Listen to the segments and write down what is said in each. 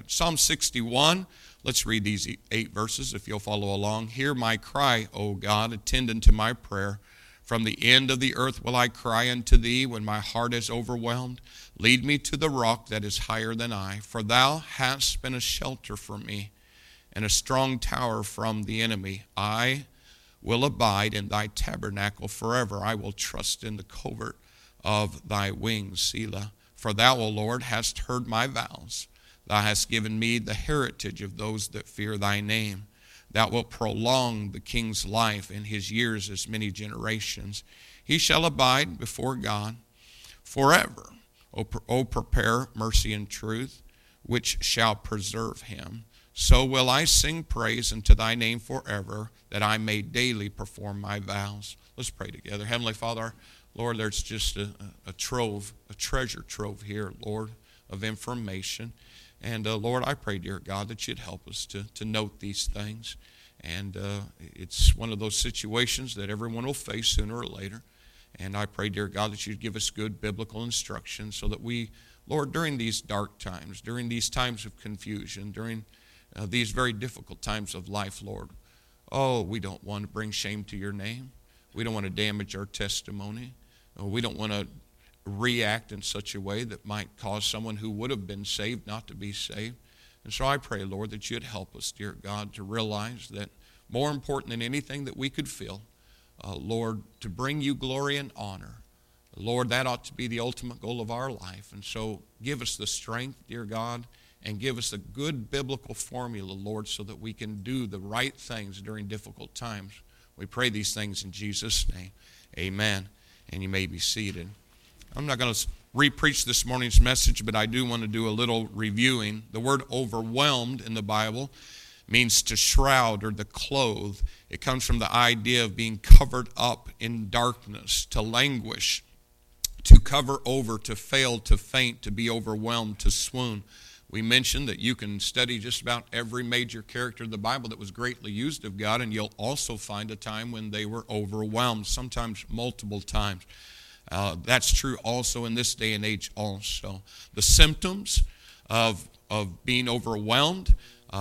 Psalm 61, let's read these 8 verses if you'll follow along. Hear my cry, O God, attend unto my prayer. From the end of the earth will I cry unto thee when my heart is overwhelmed. Lead me to the rock that is higher than I, for thou hast been a shelter for me and a strong tower from the enemy. I will abide in thy tabernacle forever. I will trust in the covert of thy wings, Selah. For thou, O Lord, hast heard my vows. Thou hast given me the heritage of those that fear thy name. Thou wilt prolong the king's life, and his years as many generations. He shall abide before God forever. O prepare mercy and truth, which shall preserve him. So will I sing praise unto thy name forever, that I may daily perform my vows. Let's pray together. Heavenly Father, Lord, there's just a trove, a treasure trove here, Lord, of information. And, Lord, I pray, dear God, that you'd help us to note these things. And it's one of those situations that everyone will face sooner or later. And I pray, dear God, that you'd give us good biblical instruction so that we, Lord, during these dark times, during these times of confusion, during these very difficult times of life, Lord, we don't want to bring shame to your name. We don't want to damage our testimony. We don't want to react in such a way that might cause someone who would have been saved not to be saved. And so I pray, Lord, that you'd help us, dear God, to realize that more important than anything that we could feel, Lord, to bring you glory and honor. Lord, that ought to be the ultimate goal of our life. And so give us the strength, dear God, and give us a good biblical formula, Lord, so that we can do the right things during difficult times. We pray these things in Jesus' name. Amen. And you may be seated. I'm not going to re-preach this morning's message, but I do want to do a little reviewing. The word overwhelmed in the Bible means to shroud or to clothe. It comes from the idea of being covered up in darkness, to languish, to cover over, to fail, to faint, to be overwhelmed, to swoon. We mentioned that you can study just about every major character of the Bible that was greatly used of God, and you'll also find a time when they were overwhelmed, sometimes multiple times. That's true also in this day and age also. The symptoms of being overwhelmed,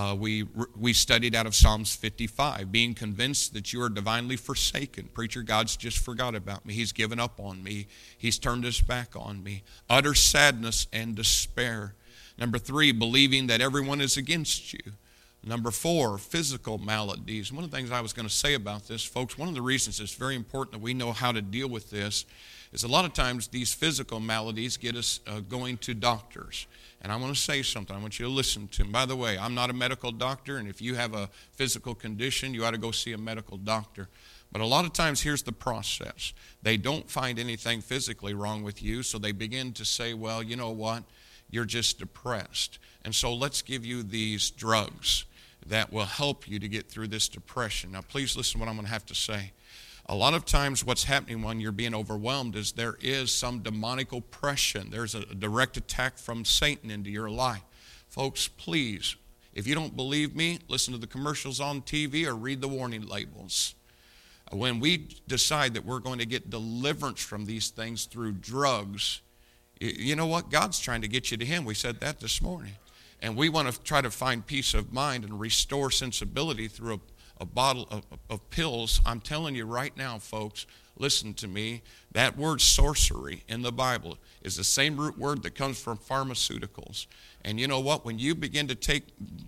we studied out of Psalms 55, being convinced that you are divinely forsaken. Preacher, God's just forgot about me. He's given up on me. He's turned his back on me. Utter sadness and despair. Number 3, believing that everyone is against you. Number 4, physical maladies. One of the things I was going to say about this, folks, one of the reasons it's very important that we know how to deal with this is a lot of times these physical maladies get us going to doctors. And I want to say something. I want you to listen to me. By the way, I'm not a medical doctor, and if you have a physical condition, you ought to go see a medical doctor. But a lot of times, here's the process. They don't find anything physically wrong with you, so they begin to say, well, you know what? You're just depressed. And so let's give you these drugs that will help you to get through this depression. Now, please listen to what I'm going to have to say. A lot of times what's happening when you're being overwhelmed is there is some demonic oppression. There's a direct attack from Satan into your life. Folks, please, if you don't believe me, listen to the commercials on TV or read the warning labels. When we decide that we're going to get deliverance from these things through drugs, you know what? God's trying to get you to him. We said that this morning. And we want to try to find peace of mind and restore sensibility through a bottle of pills. I'm telling you right now, folks, listen to me. That word sorcery in the Bible is the same root word that comes from pharmaceuticals. And you know what? When you begin to take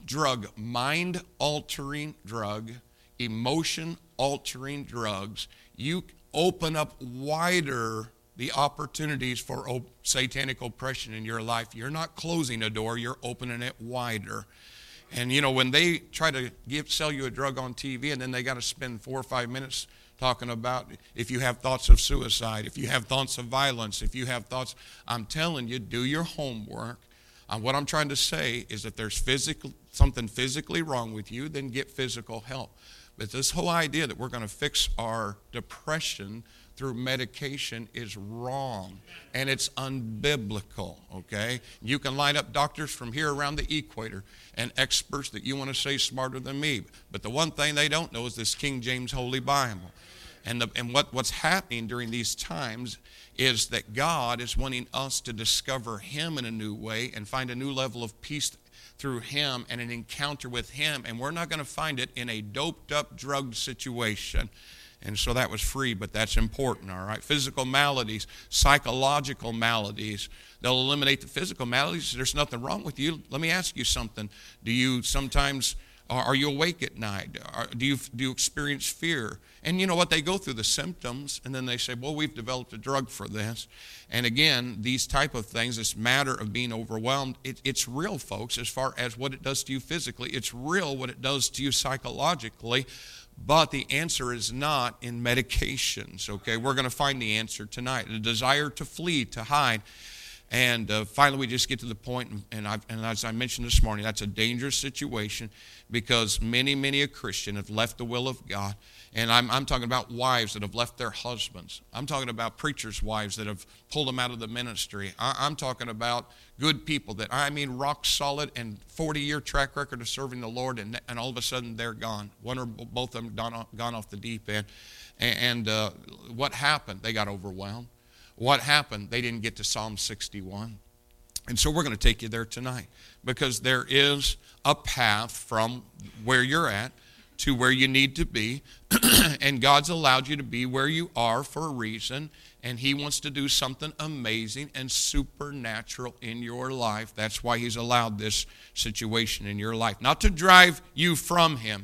mind-altering drug, emotion-altering drugs, you open up wider the opportunities for satanic oppression in your life. You're not closing a door, you're opening it wider. And you know, when they try to sell you a drug on TV and then they got to spend 4 or 5 minutes talking about if you have thoughts of suicide, if you have thoughts of violence, if you have thoughts, I'm telling you, do your homework. What I'm trying to say is that there's something physically wrong with you, then get physical help. But this whole idea that we're going to fix our depression through medication is wrong, and it's unbiblical, okay? You can line up doctors from here around the equator and experts that you want to say smarter than me, but the one thing they don't know is this King James Holy Bible. And what's happening during these times is that God is wanting us to discover him in a new way and find a new level of peace through him and an encounter with him, and we're not going to find it in a doped up, drugged situation. And so that was free, but that's important, all right? Physical maladies, psychological maladies, they'll eliminate the physical maladies. There's nothing wrong with you. Let me ask you something. Do you sometimes, are you awake at night? Do you experience fear? And you know what? They go through the symptoms, and then they say, well, we've developed a drug for this. And again, these type of things, this matter of being overwhelmed, it's real, folks, as far as what it does to you physically. It's real what it does to you psychologically. But the answer is not in medications, okay? We're going to find the answer tonight. The desire to flee, to hide. And finally, we just get to the point, and as I mentioned this morning, that's a dangerous situation because many a Christian have left the will of God. And I'm talking about wives that have left their husbands. I'm talking about preachers' wives that have pulled them out of the ministry. I'm talking about good people that, rock solid and 40-year track record of serving the Lord, and all of a sudden they're gone. One or both of them gone off the deep end. And what happened? They got overwhelmed. What happened? They didn't get to Psalm 61. And so we're going to take you there tonight because there is a path from where you're at to where you need to be. And God's allowed you to be where you are for a reason. And he wants to do something amazing and supernatural in your life. That's why he's allowed this situation in your life. Not to drive you from him,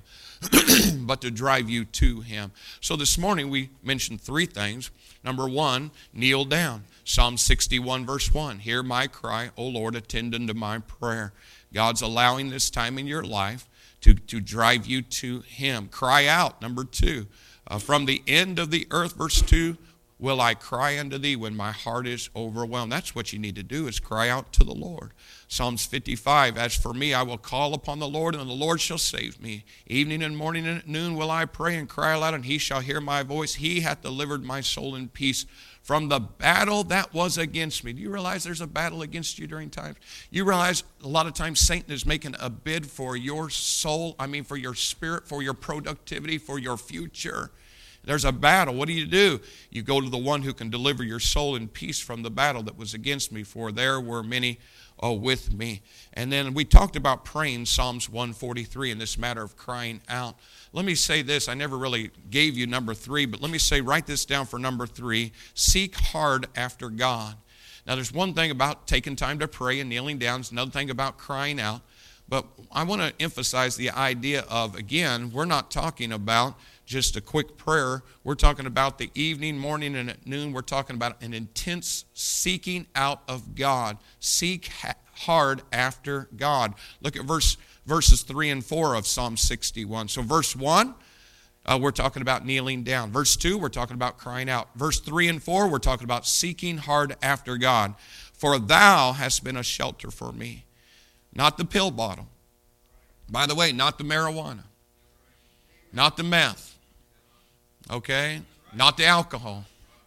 but to drive you to him. So this morning we mentioned three things. Number one, kneel down. Psalm 61 verse 1. Hear my cry, O Lord, attend unto my prayer. God's allowing this time in your life to drive you to him. Cry out. Number two, from the end of the earth, verse 2, will I cry unto thee when my heart is overwhelmed. That's what you need to do, is cry out to the Lord. Psalms 55, as for me, I will call upon the Lord, and the Lord shall save me. Evening and morning and at noon will I pray and cry aloud, and he shall hear my voice. He hath delivered my soul in peace from the battle that was against me. Do you realize there's a battle against you during times? You realize a lot of times Satan is making a bid for your soul, for your spirit, for your productivity, for your future. There's a battle. What do? You go to the one who can deliver your soul in peace from the battle that was against me, for there were many with me. And then we talked about praying Psalms 143 in this matter of crying out. Let me say this. I never really gave you number 3, but let me say, write this down for number 3. Seek hard after God. Now, there's one thing about taking time to pray and kneeling down. There's another thing about crying out. But I want to emphasize the idea of, again, we're not talking about just a quick prayer. We're talking about the evening, morning, and at noon. We're talking about an intense seeking out of God. Seek hard after God. Look at verses 3 and 4 of Psalm 61. So verse 1, we're talking about kneeling down. Verse 2, we're talking about crying out. Verse 3 and 4, we're talking about seeking hard after God. For thou hast been a shelter for me. Not the pill bottle. By the way, not the marijuana. Not the meth. Okay? Not the alcohol.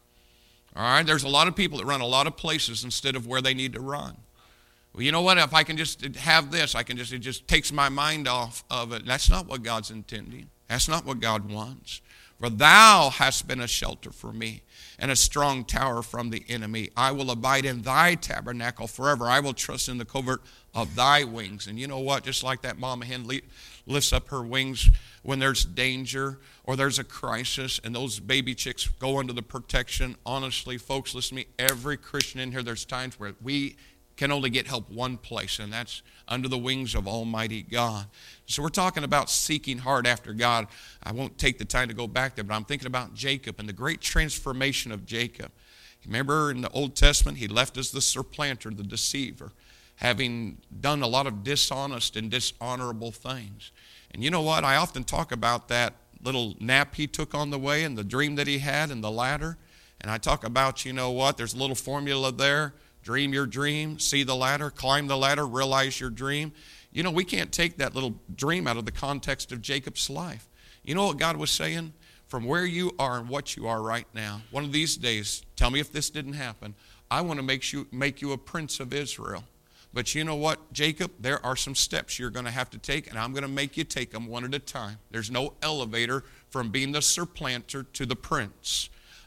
All right? There's a lot of people that run a lot of places instead of where they need to run. Well, you know what? If I can just have this, it just takes my mind off of it. That's not what God's intending. That's not what God wants. For thou hast been a shelter for me and a strong tower from the enemy. I will abide in thy tabernacle forever. I will trust in the covert of thy wings. And you know what? Just like that mama hen lifts up her wings when there's danger or there's a crisis and those baby chicks go under the protection. Honestly, folks, listen to me. Every Christian in here, there's times where we can only get help one place, and that's under the wings of Almighty God. So we're talking about seeking hard after God. I won't take the time to go back there, but I'm thinking about Jacob and the great transformation of Jacob. Remember in the Old Testament, he left as the supplanter, the deceiver, having done a lot of dishonest and dishonorable things. And you know what? I often talk about that little nap he took on the way and the dream that he had and the ladder. And I talk about, you know what? There's a little formula there. Dream your dream, see the ladder, climb the ladder, realize your dream. You know, we can't take that little dream out of the context of Jacob's life. You know what God was saying? From where you are and what you are right now, one of these days, tell me if this didn't happen, I want to make you a prince of Israel. But you know what, Jacob? There are some steps you're going to have to take, and I'm going to make you take them one at a time. There's no elevator from being the supplanter to the prince.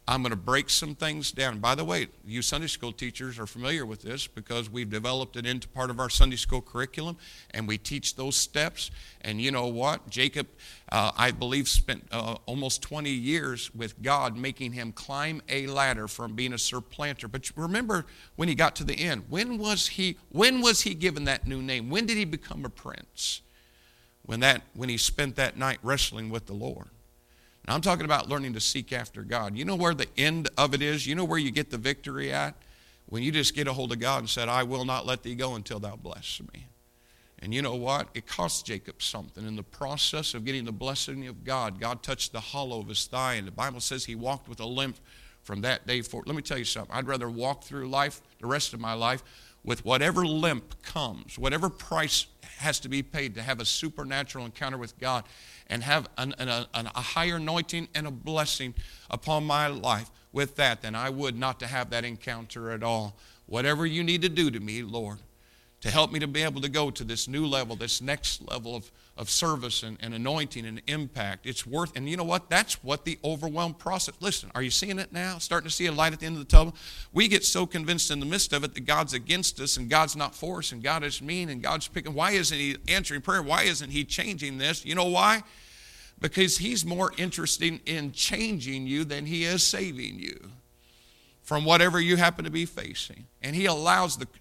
I'm going to break some things down. By the way, you Sunday school teachers are familiar with this because we've developed it into part of our Sunday school curriculum, and we teach those steps. And you know what? Jacob, I believe, spent almost 20 years with God making him climb a ladder from being a supplanter. But remember when he got to the end, when was he given that new name? When did he become a prince? When he spent that night wrestling with the Lord. Now, I'm talking about learning to seek after God. You know where the end of it is? You know where you get the victory at? When you just get a hold of God and said, I will not let thee go until thou bless me. And you know what? It cost Jacob something. In the process of getting the blessing of God, God touched the hollow of his thigh, and the Bible says he walked with a limp from that day forward. Let me tell you something. I'd rather walk through life, the rest of my life, with whatever limp comes, whatever price has to be paid to have a supernatural encounter with God and have a higher anointing and a blessing upon my life with that than I would not to have that encounter at all. Whatever you need to do to me, Lord, to help me to be able to go to this new level, this next level of service and anointing and impact. It's worth, and you know what? That's what the overwhelmed process. Listen, are you seeing it now? Starting to see a light at the end of the tunnel? We get so convinced in the midst of it that God's against us and God's not for us and God is mean and God's picking. Why isn't he answering prayer? Why isn't he changing this? You know why? Because he's more interested in changing you than he is saving you from whatever you happen to be facing. And he allows the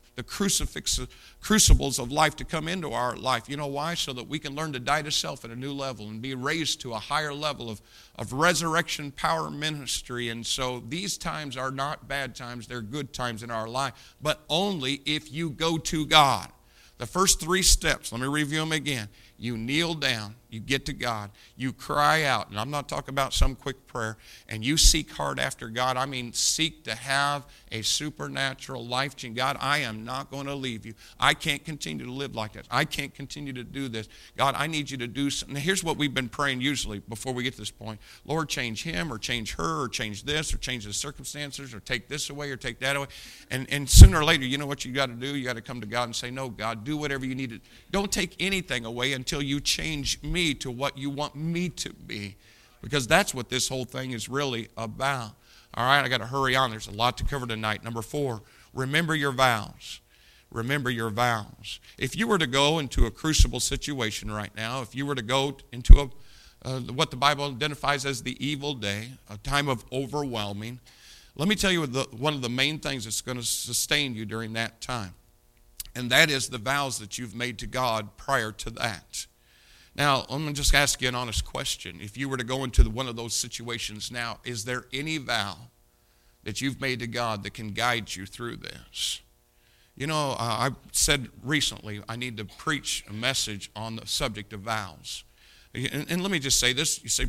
crucibles of life to come into our life. You know why? So that we can learn to die to self at a new level and be raised to a higher level of resurrection power ministry. And so these times are not bad times. They're good times in our life, but only if you go to God. The first 3 steps, let me review them again. You kneel down, you get to God, you cry out, and I'm not talking about some quick prayer, and you seek hard after God. I mean, seek to have a supernatural life change. God, I am not going to leave you. I can't continue to live like this. I can't continue to do this. God, I need you to do something. Now, here's what we've been praying usually before we get to this point. Lord, change him or change her or change this or change the circumstances or take this away or take that away. And sooner or later, you know what you got to do? You got to come to God and say, no, God, do whatever you need to. Don't take anything away until you change me to what you want me to be, because that's what this whole thing is really about. All right, I got to hurry on. There's a lot to cover tonight. Number 4, remember your vows. Remember your vows. If you were to go into a crucible situation right now, if you were to go into what the Bible identifies as the evil day, a time of overwhelming, let me tell you one of the main things that's going to sustain you during that time, and that is the vows that you've made to God prior to that. Now, I'm going to just ask you an honest question. If you were to go into one of those situations now, is there any vow that you've made to God that can guide you through this? You know, I said recently I need to preach a message on the subject of vows. And let me just say this. You say,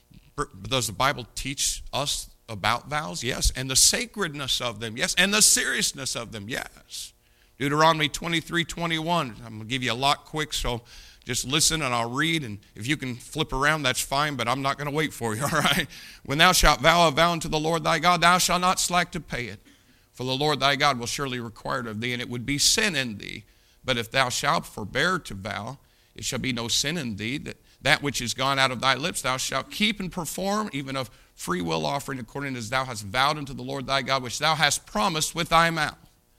does the Bible teach us about vows? Yes. And the sacredness of them? Yes. And the seriousness of them? Yes. Deuteronomy 23:21. I'm going to give you a lot quick, so just listen and I'll read, and if you can flip around, that's fine, but I'm not going to wait for you, all right? When thou shalt vow a vow unto the Lord thy God, thou shalt not slack to pay it. For the Lord thy God will surely require it of thee, and it would be sin in thee. But if thou shalt forbear to vow, it shall be no sin in thee. That which is gone out of thy lips thou shalt keep and perform, even of free will offering, according as thou hast vowed unto the Lord thy God, which thou hast promised with thy mouth.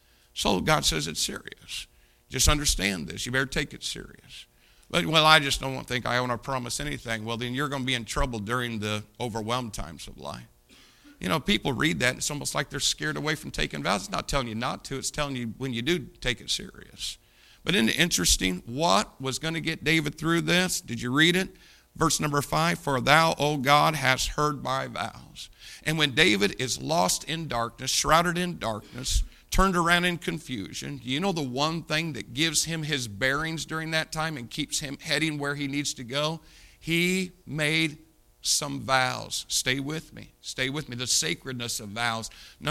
So God says it's serious. Just understand this. You better take it serious. But, well, I just don't think I want to promise anything. Well, then you're going to be in trouble during the overwhelmed times of life. You know, people read that, and it's almost like they're scared away from taking vows. It's not telling you not to. It's telling you when you do, take it serious. But isn't it interesting? What was going to get David through this? Did you read it? Verse number 5, for thou, O God, hast heard my vows. And when David is lost in darkness, shrouded in darkness, turned around in confusion, you know the one thing that gives him his bearings during that time and keeps him heading where he needs to go? He made some vows. Stay with me. Stay with me. The sacredness of vows.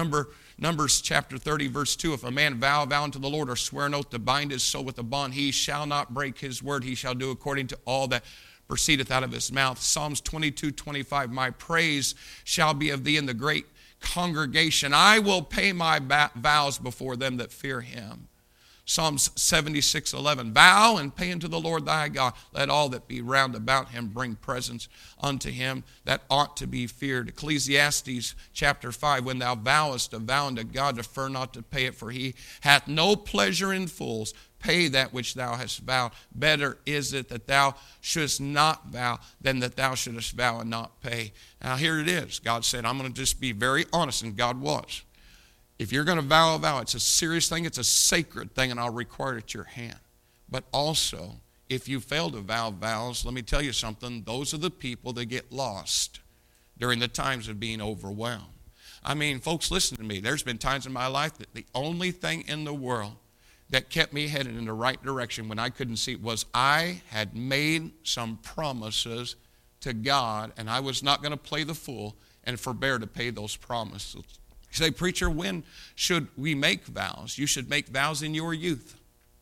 Numbers chapter 30, verse 2, if a man vow unto the Lord or swear an oath to bind his soul with a bond, he shall not break his word. He shall do according to all that proceedeth out of his mouth. Psalms 22:25, my praise shall be of thee in the great congregation. I will pay my vows before them that fear him. Psalms 76:11, vow and pay unto the Lord thy God. Let all that be round about him bring presents unto him that ought to be feared. Ecclesiastes chapter 5, when thou vowest a vow unto God, defer not to pay it, for he hath no pleasure in fools. Pay that which thou hast vowed. Better is it that thou shouldest not vow than that thou shouldest vow and not pay. Now here it is. God said, I'm going to just be very honest, and God was. If you're going to vow a vow, it's a serious thing, it's a sacred thing, and I'll require it at your hand. But also, if you fail to vow vows, let me tell you something, those are the people that get lost during the times of being overwhelmed. I mean, folks, listen to me. There's been times in my life that the only thing in the world that kept me headed in the right direction when I couldn't see was I had made some promises to God, and I was not going to play the fool and forbear to pay those promises. You say, preacher, when should we make vows? You should make vows in your youth.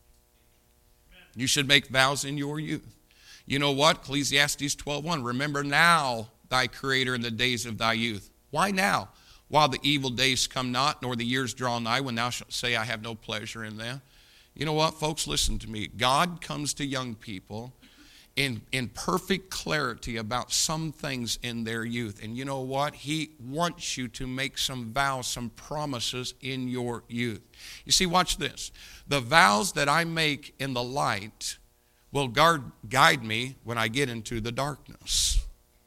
You should make vows in your youth. You know what? Ecclesiastes 12:1, remember now thy Creator in the days of thy youth. Why now? While the evil days come not, nor the years draw nigh, when thou shalt say, I have no pleasure in them. You know what, folks? Listen to me. God comes to young people in perfect clarity about some things in their youth. And you know what? He wants you to make some vows, some promises in your youth. You see, watch this. The vows that I make in the light will guide me when I get into the darkness.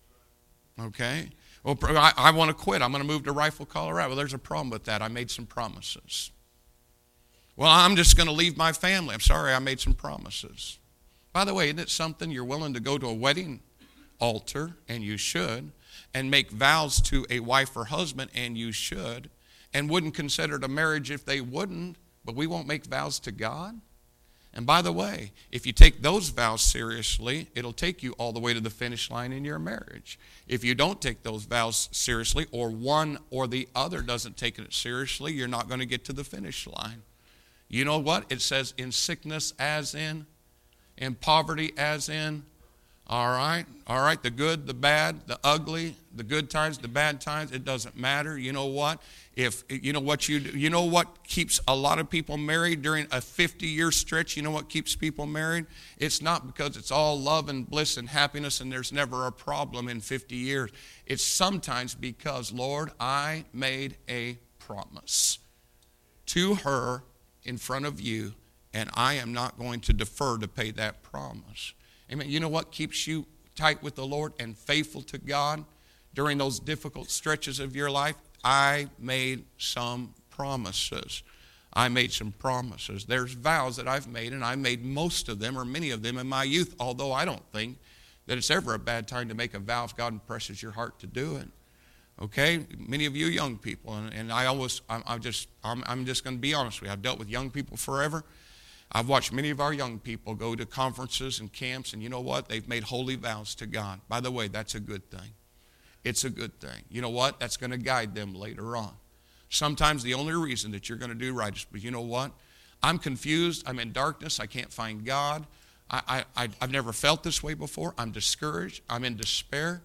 Okay? Well, I want to quit. I'm going to move to Rifle, Colorado. Well, there's a problem with that. I made some promises. Well, I'm just going to leave my family. I'm sorry, I made some promises. By the way, isn't it something you're willing to go to a wedding altar, and you should, and make vows to a wife or husband, and you should, and wouldn't consider it a marriage if they wouldn't, but we won't make vows to God? And by the way, if you take those vows seriously, it'll take you all the way to the finish line in your marriage. If you don't take those vows seriously, or one or the other doesn't take it seriously, you're not going to get to the finish line. You know what? It says in sickness as in poverty as in, all right, the good, the bad, the ugly, the good times, the bad times, it doesn't matter. You know what? If you know what you do, you know what keeps a lot of people married during a 50-year stretch? You know what keeps people married? It's not because it's all love and bliss and happiness and there's never a problem in 50 years. It's sometimes because, Lord, I made a promise to her in front of you, and I am not going to defer to pay that promise. Amen. You know what keeps you tight with the Lord and faithful to God during those difficult stretches of your life? I made some promises. I made some promises. There's vows that I've made, and I made most of them or many of them in my youth, although I don't think that it's ever a bad time to make a vow if God impresses your heart to do it. Okay, many of you young people, and I'm just going to be honest with you. I've dealt with young people forever. I've watched many of our young people go to conferences and camps, and you know what? They've made holy vows to God. By the way, that's a good thing. It's a good thing. You know what? That's going to guide them later on. Sometimes the only reason that you're going to do right is, but you know what? I'm confused. I'm in darkness. I can't find God. I've never felt this way before. I'm discouraged. I'm in despair.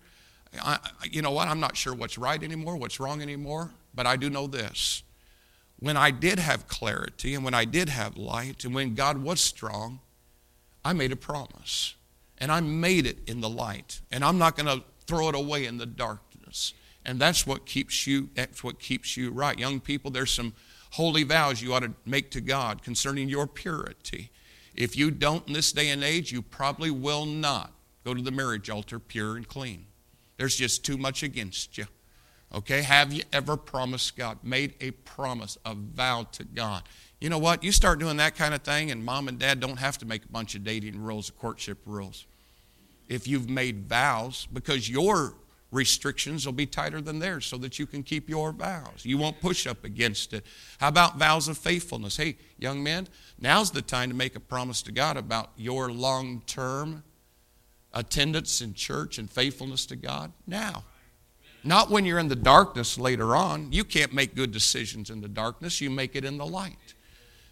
You know what? I'm not sure what's right anymore, what's wrong anymore, but I do know this. When I did have clarity and when I did have light and when God was strong, I made a promise. And I made it in the light. And I'm not going to throw it away in the darkness. And that's what keeps you right. Young people, there's some holy vows you ought to make to God concerning your purity. If you don't in this day and age, you probably will not go to the marriage altar pure and clean. There's just too much against you. Okay, have you ever promised God, made a promise, a vow to God? You know what? You start doing that kind of thing, and mom and dad don't have to make a bunch of dating rules, courtship rules. If you've made vows, because your restrictions will be tighter than theirs so that you can keep your vows. You won't push up against it. How about vows of faithfulness? Hey, young men, now's the time to make a promise to God about your long-term attendance in church and faithfulness to God now. Not when you're in the darkness later on. You can't make good decisions in the darkness. You make it in the light.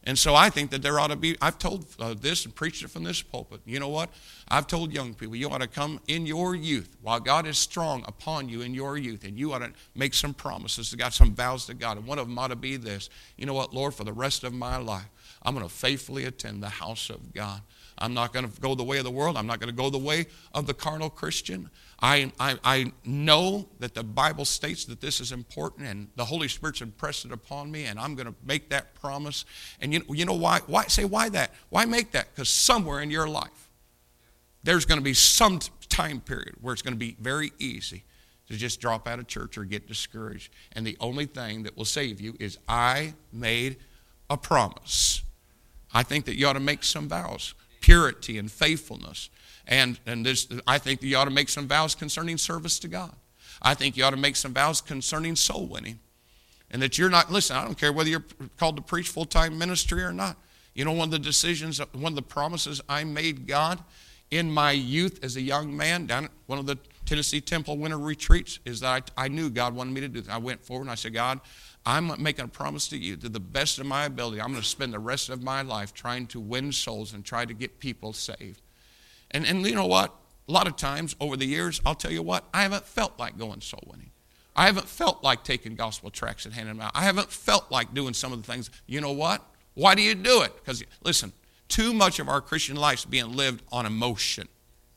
And so I think that there ought to be, I've told this and preached it from this pulpit. You know what? I've told young people, you ought to come in your youth while God is strong upon you in your youth, and you ought to make some promises to God, some vows to God. And one of them ought to be this: you know what, Lord, for the rest of my life, I'm going to faithfully attend the house of God. I'm not going to go the way of the world. I'm not going to go the way of the carnal Christian. I know that the Bible states that this is important, and the Holy Spirit's impressed it upon me, and I'm going to make that promise. And you know why? Why that? Why make that? Because somewhere in your life, there's going to be some time period where it's going to be very easy to just drop out of church or get discouraged. And the only thing that will save you is I made a promise. I think that you ought to make some vows. Purity and faithfulness. And this, I think that you ought to make some vows concerning service to God. I think you ought to make some vows concerning soul winning. And that you're not, listen, I don't care whether you're called to preach full-time ministry or not. You know, one of the decisions, one of the promises I made God in my youth as a young man down at one of the Tennessee Temple winter retreats is that I knew God wanted me to do that. I went forward and I said, God, I'm making a promise to you, to the best of my ability, I'm going to spend the rest of my life trying to win souls and try to get people saved. And you know what? A lot of times over the years, I'll tell you what, I haven't felt like going soul winning. I haven't felt like taking gospel tracts and handing them out. I haven't felt like doing some of the things. You know what? Why do you do it? Because, listen, too much of our Christian life is being lived on emotion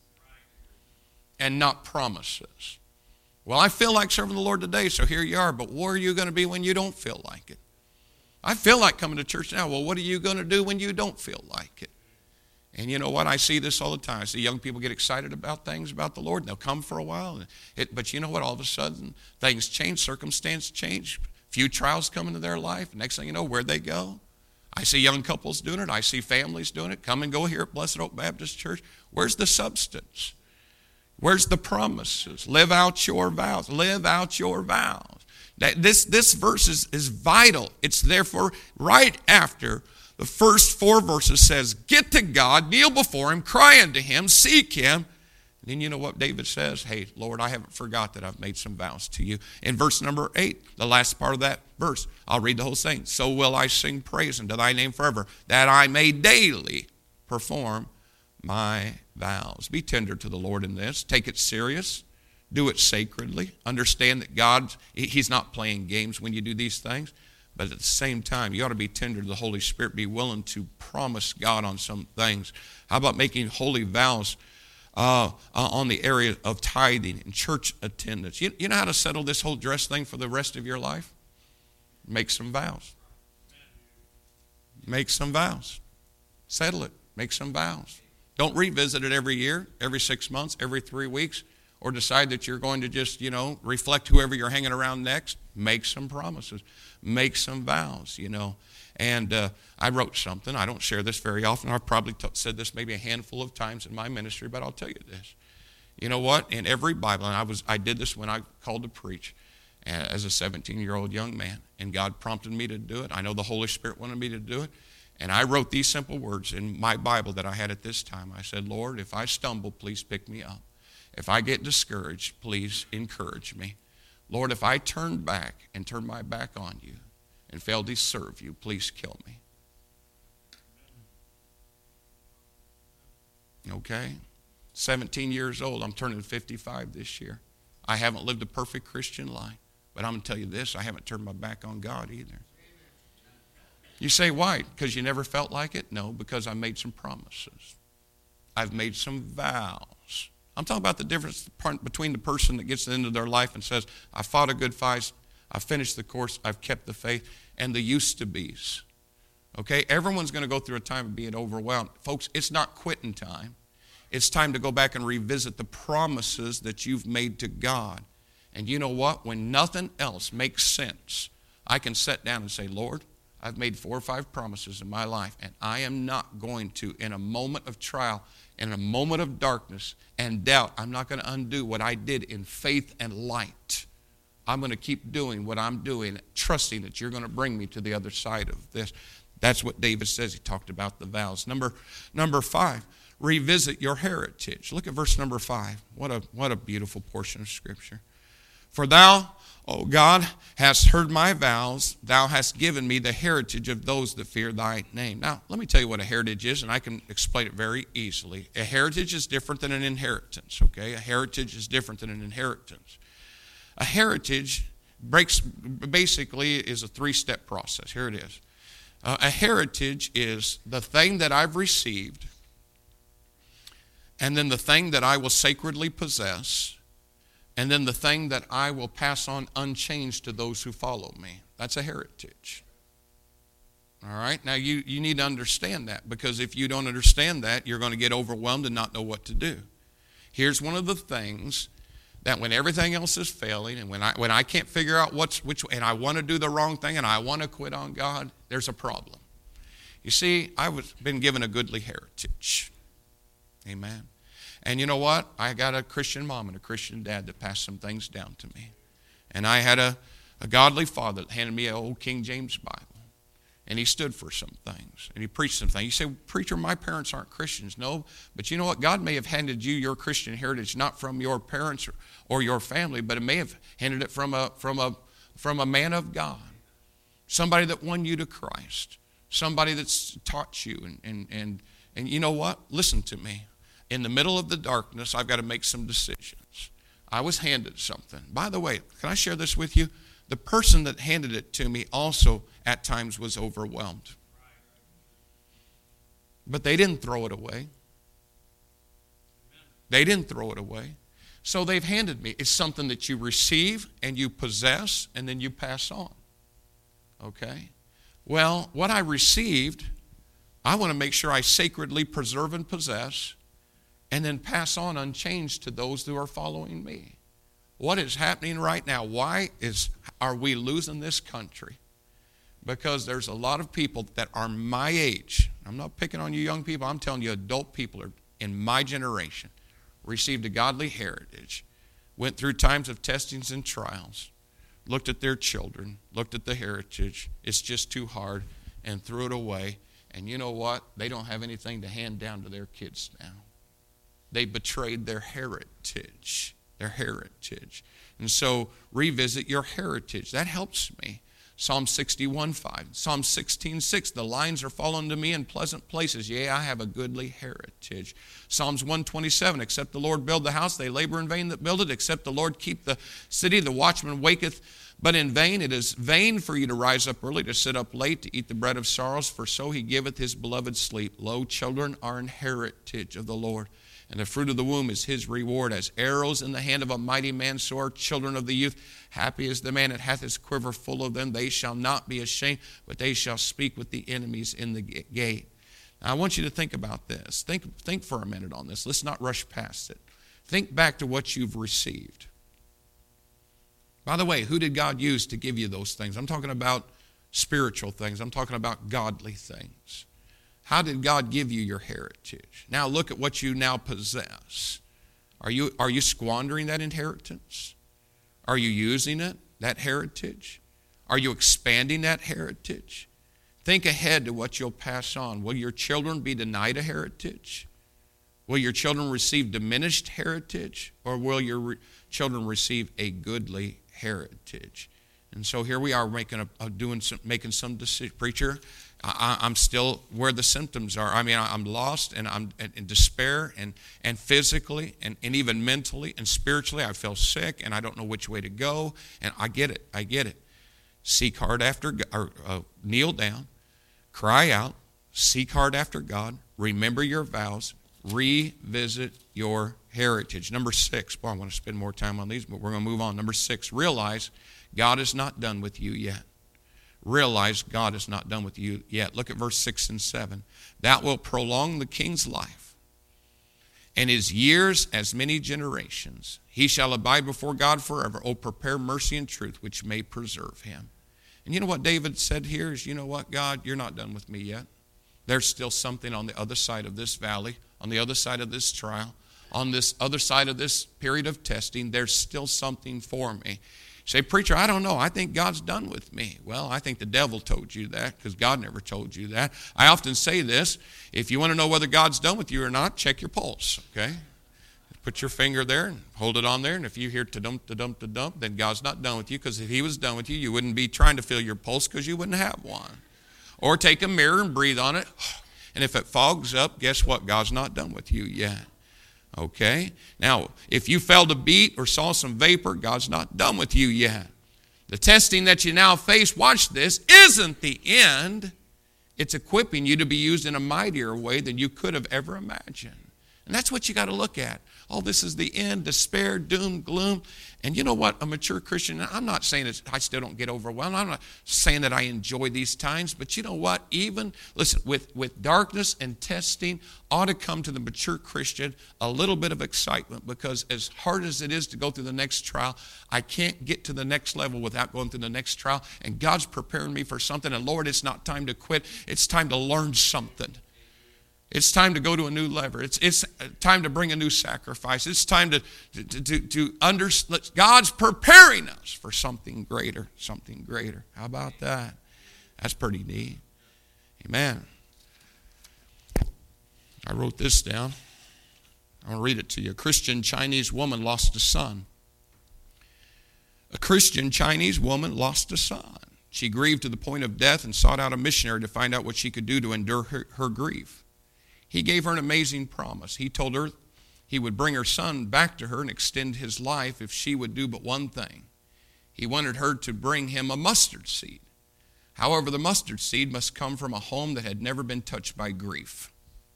and not promises. Well, I feel like serving the Lord today, so here you are. But where are you going to be when you don't feel like it? I feel like coming to church now. Well, what are you going to do when you don't feel like it? And you know what? I see this all the time. I see young people get excited about things about the Lord. And they'll come for a while. But you know what? All of a sudden, things change. Circumstances change. Few trials come into their life. Next thing you know, where'd they go? I see young couples doing it. I see families doing it. Come and go here at Blessed Oak Baptist Church. Where's the substance? Where's the promises? Live out your vows. Live out your vows. This verse is vital. It's therefore right after the first 4 verses says, get to God, kneel before him, cry unto him, seek him. And then you know what David says? Hey, Lord, I haven't forgot that I've made some vows to you. In verse number 8, the last part of that verse, I'll read the whole thing. So will I sing praise unto thy name forever, that I may daily perform my vows. Be tender to the Lord in this. Take it serious. Do it sacredly. Understand that God, he's not playing games when you do these things. But at the same time, you ought to be tender to the Holy Spirit. Be willing to promise God on some things. How about making holy vows on the area of tithing and church attendance? You know how to settle this whole dress thing for the rest of your life? Make some vows. Make some vows. Settle it. Make some vows. Don't revisit it every year, every 6 months, every 3 weeks, or decide that you're going to just, reflect whoever you're hanging around next. Make some promises. Make some vows, And I wrote something. I don't share this very often. I've probably said this maybe a handful of times in my ministry, but I'll tell you this. You know what? In every Bible, and I did this when I called to preach as a 17-year-old young man, and God prompted me to do it. I know the Holy Spirit wanted me to do it. And I wrote these simple words in my Bible that I had at this time. I said, Lord, if I stumble, please pick me up. If I get discouraged, please encourage me. Lord, if I turn back and turn my back on you and fail to serve you, please kill me. Okay? 17 years old. I'm turning 55 this year. I haven't lived a perfect Christian life. But I'm going to tell you this, I haven't turned my back on God either. You say, why? Because you never felt like it? No, because I made some promises. I've made some vows. I'm talking about the difference between the person that gets into their life and says, I fought a good fight, I finished the course, I've kept the faith, and the used to be's. Okay? Everyone's going to go through a time of being overwhelmed. Folks, it's not quitting time. It's time to go back and revisit the promises that you've made to God. And you know what? When nothing else makes sense, I can sit down and say, Lord, I've made 4 or 5 promises in my life, and I am not going to, in a moment of trial, in a moment of darkness and doubt, I'm not going to undo what I did in faith and light. I'm going to keep doing what I'm doing, trusting that you're going to bring me to the other side of this. That's what David says. He talked about the vows. Number 5, revisit your heritage. Look at verse number 5. What a beautiful portion of Scripture. For thou, O God, hast heard my vows. Thou hast given me the heritage of those that fear thy name. Now, let me tell you what a heritage is, and I can explain it very easily. A heritage is different than an inheritance, okay? A heritage is different than an inheritance. A heritage basically is a three-step process. Here it is. A heritage is the thing that I've received, and then the thing that I will sacredly possess, and then the thing that I will pass on unchanged to those who follow me. That's a heritage. All right? Now, you need to understand that, because if you don't understand that, you're going to get overwhelmed and not know what to do. Here's one of the things that when everything else is failing, and when I can't figure out which, and I want to do the wrong thing, and I want to quit on God, there's a problem. You see, I've been given a goodly heritage. Amen. And you know what? I got a Christian mom and a Christian dad that passed some things down to me. And I had a godly father that handed me an old King James Bible. And he stood for some things. And he preached some things. You say, preacher, my parents aren't Christians. No, but you know what? God may have handed you your Christian heritage not from your parents or your family, but it may have handed it from a man of God. Somebody that won you to Christ. Somebody that's taught you. And you know what? Listen to me. In the middle of the darkness, I've got to make some decisions. I was handed something. By the way, can I share this with you? The person that handed it to me also at times was overwhelmed. But they didn't throw it away. They didn't throw it away. So they've handed me. It's something that you receive and you possess and then you pass on. Okay? Well, what I received, I want to make sure I sacredly preserve and possess and then pass on unchanged to those who are following me. What is happening right now? Why are we losing this country? Because there's a lot of people that are my age. I'm not picking on you young people. I'm telling you adult people are in my generation received a godly heritage, went through times of testings and trials, looked at their children, looked at the heritage. It's just too hard, and threw it away. And you know what? They don't have anything to hand down to their kids now. They betrayed their heritage. Their heritage. And so revisit your heritage. That helps me. Psalm 61:5. Psalm 16:6. The lines are fallen to me in pleasant places. Yea, I have a goodly heritage. Psalms 127. Except the Lord build the house, they labor in vain that build it. Except the Lord keep the city, the watchman waketh but in vain. It is vain for you to rise up early, to sit up late, to eat the bread of sorrows, for so he giveth his beloved sleep. Lo, children are an heritage of the Lord, and the fruit of the womb is his reward. As arrows in the hand of a mighty man, so are children of the youth. Happy is the man that hath his quiver full of them. They shall not be ashamed, but they shall speak with the enemies in the gate. Now, I want you to think about this. Think for a minute on this. Let's not rush past it. Think back to what you've received. By the way, who did God use to give you those things? I'm talking about spiritual things. I'm talking about godly things. How did God give you your heritage? Now look at what you now possess. Are you squandering that inheritance? Are you using it, that heritage? Are you expanding that heritage? Think ahead to what you'll pass on. Will your children be denied a heritage? Will your children receive diminished heritage? Or will your children receive a goodly heritage? And so here we are making some decisions. Preacher, I'm still where the symptoms are. I mean, I'm lost, and I'm in despair, and physically, and even mentally, and spiritually. I feel sick, and I don't know which way to go. And I get it. Seek hard after God, kneel down, cry out, seek hard after God, remember your vows, revisit your heritage. Number 6, boy, I want to spend more time on these, but we're going to move on. Number 6, realize God is not done with you yet. Realize God is not done with you yet. Look at verse 6 and 7. That will prolong the king's life, and his years as many generations. He shall abide before God forever. Oh, prepare mercy and truth, which may preserve him. And you know what David said here is, you know what, God, you're not done with me yet. There's still something on the other side of this valley, on the other side of this trial, on this other side of this period of testing. There's still something for me. Say, preacher, I don't know. I think God's done with me. Well, I think the devil told you that, because God never told you that. I often say this: if you want to know whether God's done with you or not, check your pulse, okay? Put your finger there and hold it on there. And if you hear ta-dump, ta-dump, ta-dump, then God's not done with you, because if he was done with you, you wouldn't be trying to feel your pulse, because you wouldn't have one. Or take a mirror and breathe on it. And if it fogs up, guess what? God's not done with you yet. Okay? Now, if you felt a beat or saw some vapor, God's not done with you yet. The testing that you now face, watch this, isn't the end. It's equipping you to be used in a mightier way than you could have ever imagined. And that's what you got to look at. Oh, this is the end, despair, doom, gloom. And you know what? A mature Christian, I'm not saying that I still don't get overwhelmed. I'm not saying that I enjoy these times. But you know what? Even, listen, with darkness and testing ought to come to the mature Christian a little bit of excitement, because as hard as it is to go through the next trial, I can't get to the next level without going through the next trial. And God's preparing me for something. And Lord, it's not time to quit. It's time to learn something. It's time to go to a new level. It's time to bring a new sacrifice. It's time to understand. God's preparing us for something greater, something greater. How about that? That's pretty neat. Amen. I wrote this down. I'm going to read it to you. A Christian Chinese woman lost a son. A Christian Chinese woman lost a son. She grieved to the point of death and sought out a missionary to find out what she could do to endure her grief. He gave her an amazing promise. He told her he would bring her son back to her and extend his life if she would do but one thing. He wanted her to bring him a mustard seed. However, the mustard seed must come from a home that had never been touched by grief.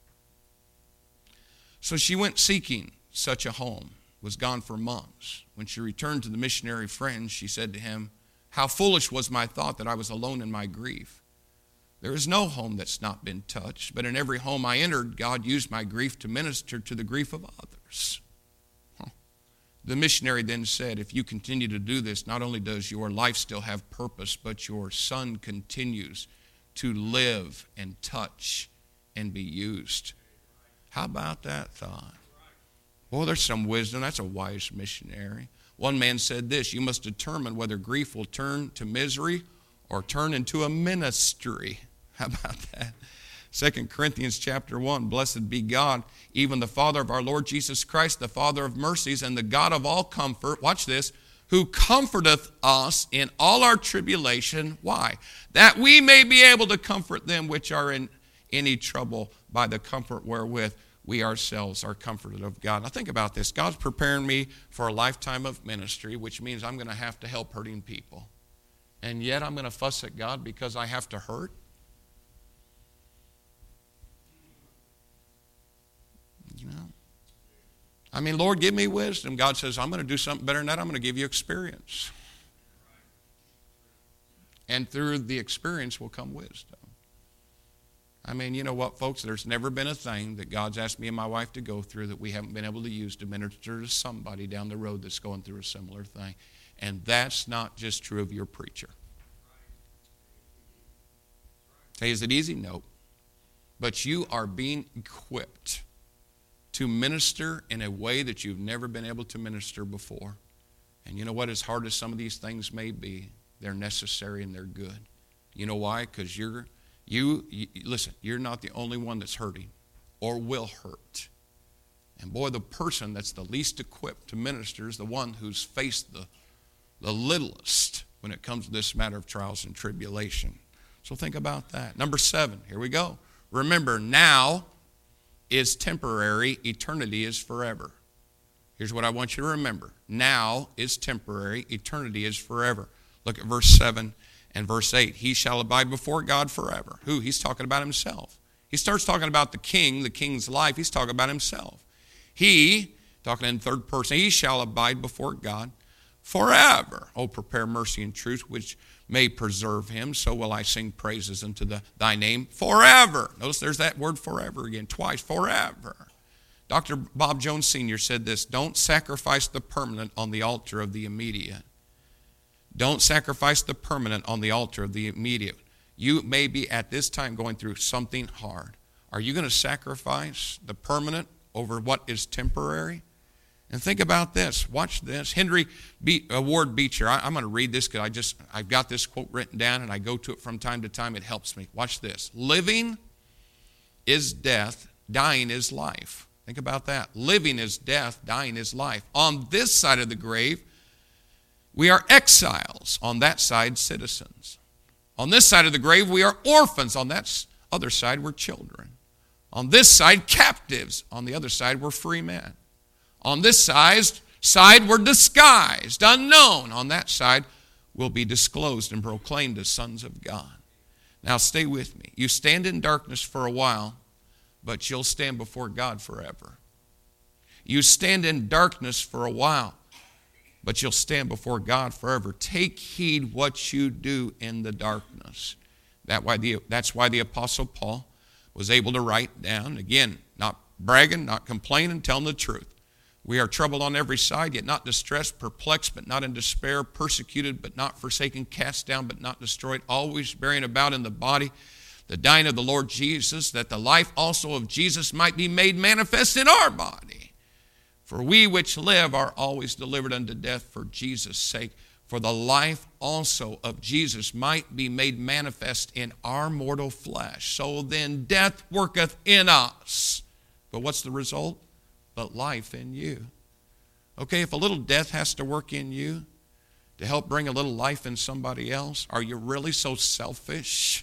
So she went seeking such a home, was gone for months. When she returned to the missionary friend, she said to him, "How foolish was my thought that I was alone in my grief. There is no home that's not been touched, but in every home I entered, God used my grief to minister to the grief of others." The missionary then said, "If you continue to do this, not only does your life still have purpose, but your son continues to live and touch and be used." How about that thought? Boy, there's some wisdom. That's a wise missionary. One man said this: "You must determine whether grief will turn to misery or turn into a ministry." How about that? 2 Corinthians chapter 1, "Blessed be God, even the Father of our Lord Jesus Christ, the Father of mercies and the God of all comfort," watch this, "who comforteth us in all our tribulation." Why? "That we may be able to comfort them which are in any trouble by the comfort wherewith we ourselves are comforted of God." Now think about this. God's preparing me for a lifetime of ministry, which means I'm going to have to help hurting people. And yet I'm going to fuss at God because I have to hurt? You know? I mean, Lord, give me wisdom. God says, I'm going to do something better than that. I'm going to give you experience. And through the experience will come wisdom. I mean, you know what, folks? There's never been a thing that God's asked me and my wife to go through that we haven't been able to use to minister to somebody down the road that's going through a similar thing. And that's not just true of your preacher. Hey, is it easy? No. But you are being equipped to minister in a way that you've never been able to minister before. And you know what? As hard as some of these things may be, they're necessary and they're good. You know why? Because listen, you're not the only one that's hurting or will hurt. And boy, the person that's the least equipped to minister is the one who's faced the littlest when it comes to this matter of trials and tribulation. So think about that. Number 7, here we go. Remember, now is temporary, eternity is forever. Here's what I want you to remember. Now is temporary, eternity is forever. Look at verse 7 and verse 8. He shall abide before God forever. Who? He's talking about himself. He starts talking about the king's life. He's talking about himself. He, talking in third person, he shall abide before God forever. Oh, prepare mercy and truth, which may preserve him. So will I sing praises unto thy name forever. Notice there's that word forever again, twice, forever. Dr. Bob Jones Sr. said this: don't sacrifice the permanent on the altar of the immediate. Don't sacrifice the permanent on the altar of the immediate. You may be at this time going through something hard. Are you going to sacrifice the permanent over what is temporary? And think about this. Watch this. Henry Ward Beecher. I'm going to read this because I've got this quote written down and I go to it from time to time. It helps me. Watch this. Living is death. Dying is life. Think about that. Living is death, dying is life. On this side of the grave, we are exiles. On that side, citizens. On this side of the grave, we are orphans. On that other side, we're children. On this side, captives. On the other side, we're free men. On this side, we're disguised, unknown. On that side, we'll be disclosed and proclaimed as sons of God. Now stay with me. You stand in darkness for a while, but you'll stand before God forever. You stand in darkness for a while, but you'll stand before God forever. Take heed what you do in the darkness. That's why the Apostle Paul was able to write down, again, not bragging, not complaining, telling the truth. We are troubled on every side, yet not distressed, perplexed, but not in despair, persecuted, but not forsaken, cast down, but not destroyed, always bearing about in the body the dying of the Lord Jesus, that the life also of Jesus might be made manifest in our body. For we which live are always delivered unto death for Jesus' sake, for the life also of Jesus might be made manifest in our mortal flesh. So then death worketh in us. But what's the result? But life in you. Okay, if a little death has to work in you to help bring a little life in somebody else, are you really so selfish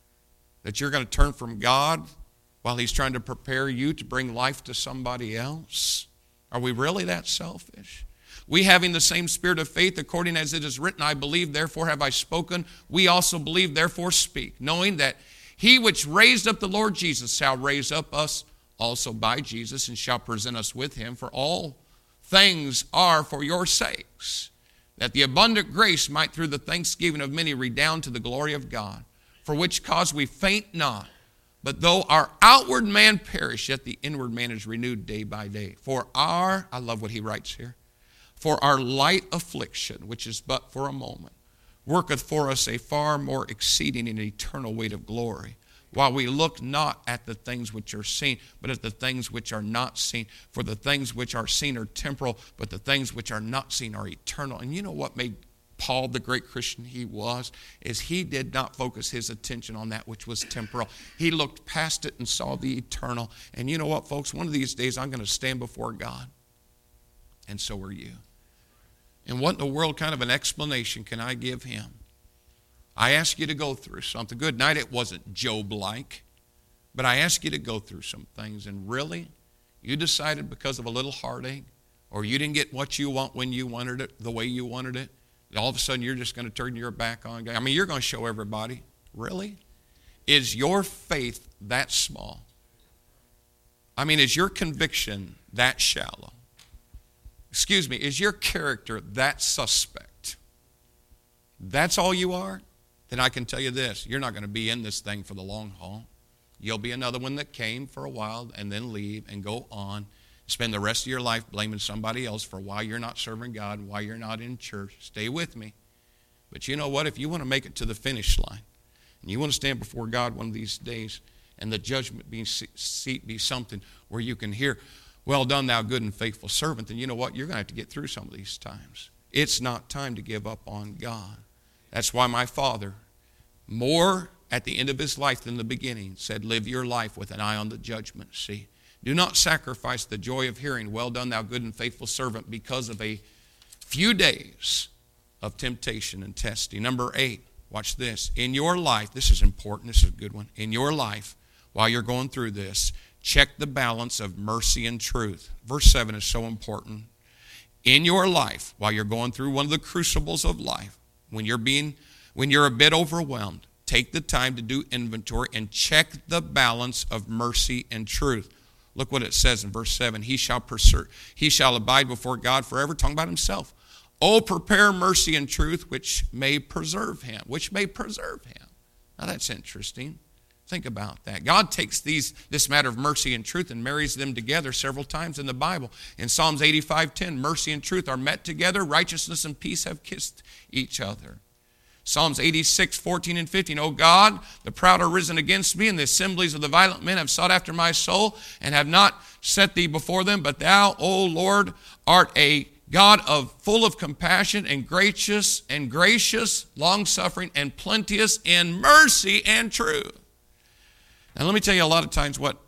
that you're going to turn from God while He's trying to prepare you to bring life to somebody else? Are we really that selfish? We, having the same spirit of faith, according as it is written, I believe, therefore have I spoken. We also believe, therefore speak, knowing that He which raised up the Lord Jesus shall raise up us also by Jesus, and shall present us with Him. For all things are for your sakes, that the abundant grace might through the thanksgiving of many redound to the glory of God. For which cause we faint not, but though our outward man perish, yet the inward man is renewed day by day. I love what he writes here, for our light affliction, which is but for a moment, worketh for us a far more exceeding and eternal weight of glory, while we look not at the things which are seen, but at the things which are not seen. For the things which are seen are temporal, but the things which are not seen are eternal. And you know what made Paul the great Christian he was? Is he did not focus his attention on that which was temporal. He looked past it and saw the eternal. And you know what, folks? One of these days I'm going to stand before God. And so are you. And what in the world kind of an explanation can I give Him? I ask you to go through something. Good night, it wasn't Job-like. But I ask you to go through some things. And really, you decided because of a little heartache, or you didn't get what you want when you wanted it, the way you wanted it, that all of a sudden you're just going to turn your back on God. I mean, you're going to show everybody. Really? Is your faith that small? I mean, is your conviction that shallow? Excuse me, is your character that suspect? That's all you are? Then I can tell you this, you're not going to be in this thing for the long haul. You'll be another one that came for a while and then leave and go on, spend the rest of your life blaming somebody else for why you're not serving God and why you're not in church. Stay with me. But you know what? If you want to make it to the finish line and you want to stand before God one of these days and the judgment seat be something where you can hear, well done, thou good and faithful servant, then you know what? You're going to have to get through some of these times. It's not time to give up on God. That's why my father, more at the end of his life than the beginning, said, live your life with an eye on the judgment seat. Do not sacrifice the joy of hearing, well done, thou good and faithful servant, because of a few days of temptation and testing. Number 8, watch this. In your life, this is important, this is a good one. In your life, while you're going through this, check the balance of mercy and truth. Verse 7 is so important. In your life, while you're going through one of the crucibles of life, when you're a bit overwhelmed, take the time to do inventory and check the balance of mercy and truth. Look what it says in verse 7. He shall abide before God forever, talking about himself. Oh, prepare mercy and truth, which may preserve him. Which may preserve him. Now that's interesting. Think about that. God takes this matter of mercy and truth and marries them together several times in the Bible. In Psalms 85:10, mercy and truth are met together. Righteousness and peace have kissed each other. Psalms 86:14 and 15. O God, the proud are risen against me, and the assemblies of the violent men have sought after my soul, and have not set thee before them. But thou, O Lord, art a God full of compassion and gracious, long-suffering, and plenteous in mercy and truth. Now let me tell you a lot of times what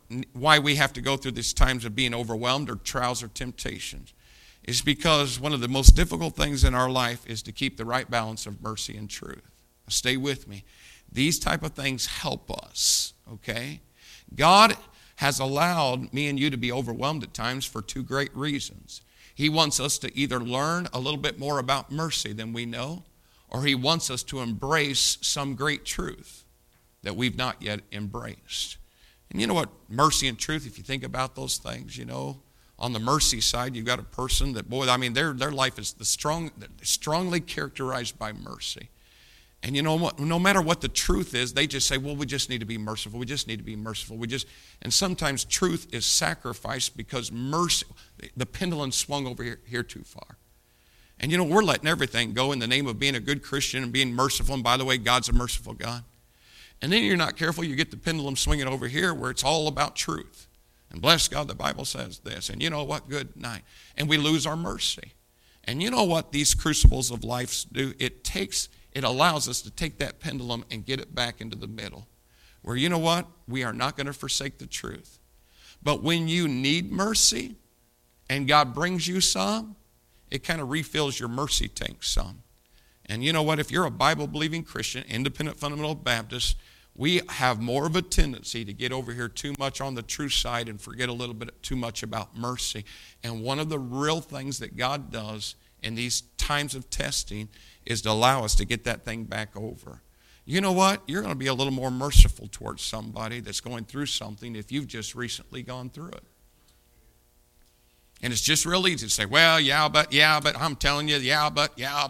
why we have to go through these times of being overwhelmed or trials or temptations. It's because one of the most difficult things in our life is to keep the right balance of mercy and truth. Stay with me. These type of things help us, okay? God has allowed me and you to be overwhelmed at times for two great reasons. He wants us to either learn a little bit more about mercy than we know, or he wants us to embrace some great truth that we've not yet embraced. And you know what? Mercy and truth, if you think about those things, on the mercy side, you've got a person that, their life is strongly characterized by mercy. And you know what? No matter what the truth is, they just say, well, we just need to be merciful. We just need to be merciful. And sometimes truth is sacrificed because mercy, the pendulum swung over here too far. And we're letting everything go in the name of being a good Christian and being merciful. And by the way, God's a merciful God. And then you're not careful, you get the pendulum swinging over here where it's all about truth. And bless God, the Bible says this. And you know what? Good night. And we lose our mercy. And you know what these crucibles of life do? It allows us to take that pendulum and get it back into the middle. Where you know what? We are not going to forsake the truth. But when you need mercy and God brings you some, it kind of refills your mercy tank some. And you know what? If you're a Bible-believing Christian, independent fundamental Baptist, we have more of a tendency to get over here too much on the true side and forget a little bit too much about mercy. And one of the real things that God does in these times of testing is to allow us to get that thing back over. You know what? You're going to be a little more merciful towards somebody that's going through something if you've just recently gone through it. And it's just real easy to say, well, yeah, but I'm telling you, yeah, but.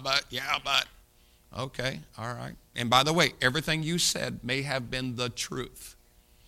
Okay, all right. And by the way, everything you said may have been the truth.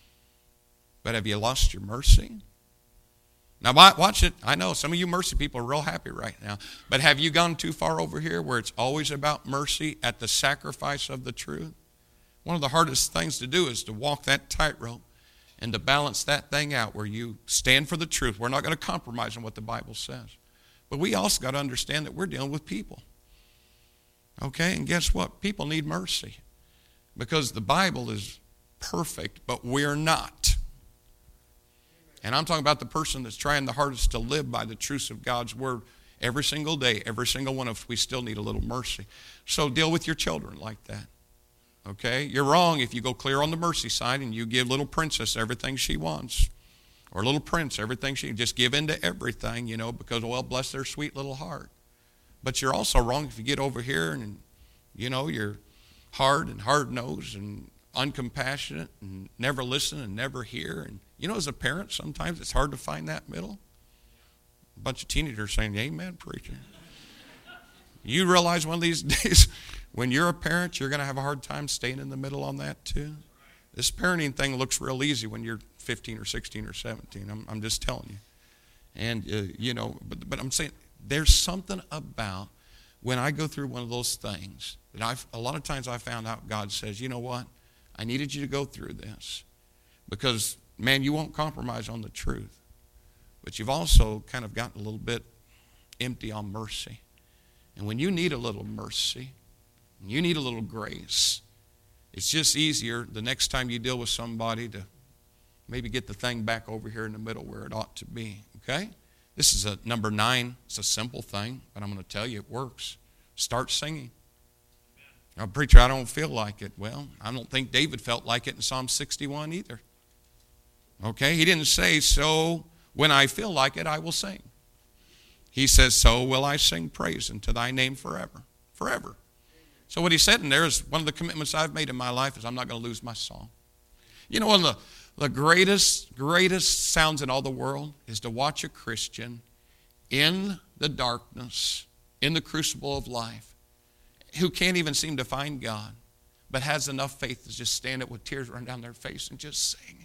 But have you lost your mercy? Now, watch it. I know some of you mercy people are real happy right now. But have you gone too far over here where it's always about mercy at the sacrifice of the truth? One of the hardest things to do is to walk that tightrope and to balance that thing out where you stand for the truth. We're not going to compromise on what the Bible says. But we also got to understand that we're dealing with people. Okay, and guess what? People need mercy because the Bible is perfect, but we're not. And I'm talking about the person that's trying the hardest to live by the truths of God's word every single day. Every single one of us, we still need a little mercy. So deal with your children like that. Okay? You're wrong if you go clear on the mercy side and you give little princess everything she wants. Or little prince everything just give in to everything, because, well, bless their sweet little heart. But you're also wrong if you get over here and, you're hard and hard-nosed and uncompassionate and never listen and never hear. And, as a parent, sometimes it's hard to find that middle. A bunch of teenagers saying, amen, preacher. You realize one of these days when you're a parent, you're going to have a hard time staying in the middle on that too. This parenting thing looks real easy when you're 15 or 16 or 17. I'm just telling you. And, but I'm saying, there's something about when I go through one of those things that a lot of times I found out God says, you know what? I needed you to go through this because, man, you won't compromise on the truth. But you've also kind of gotten a little bit empty on mercy. And when you need a little mercy, you need a little grace, it's just easier the next time you deal with somebody to maybe get the thing back over here in the middle where it ought to be, okay? This is number 9. It's a simple thing, but I'm going to tell you it works. Start singing. Now, preacher, I don't feel like it. Well, I don't think David felt like it in Psalm 61 either. Okay? He didn't say, so when I feel like it, I will sing. He says, so will I sing praise unto thy name forever. Forever. So what he said in there is one of the commitments I've made in my life is I'm not going to lose my song. One of the greatest sounds in all the world is to watch a Christian in the darkness, in the crucible of life, who can't even seem to find God, but has enough faith to just stand up with tears running down their face and just sing.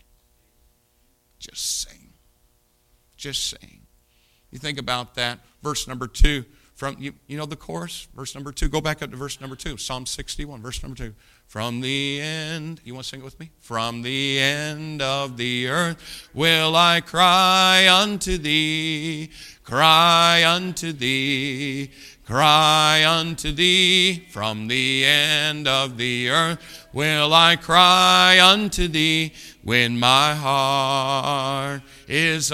Just sing. Just sing. You think about that. Verse number 2, From you know the chorus, verse number 2. Go back up to verse number 2. Psalm 61, verse number 2. From the end, you want to sing it with me? From the end of the earth will I cry unto thee, cry unto thee, cry unto thee. From the end of the earth will I cry unto thee when my heart is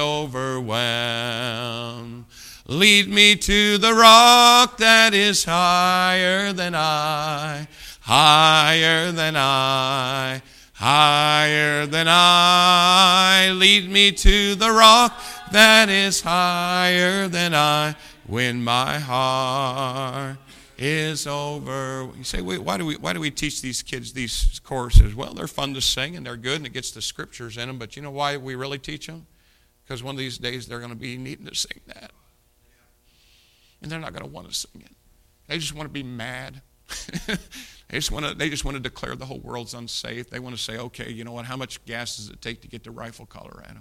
overwhelmed. Lead me to the rock that is higher than I, higher than I, higher than I. Lead me to the rock that is higher than I when my heart is over. You say, wait, why do we teach these kids these choruses? Well, they're fun to sing and they're good and it gets the scriptures in them. But you know why we really teach them? Because one of these days they're going to be needing to sing that. And they're not going to want to sing it. They just want to be mad. They just want to declare the whole world's unsafe. They want to say, okay, you know what? How much gas does it take to get to Rifle, Colorado?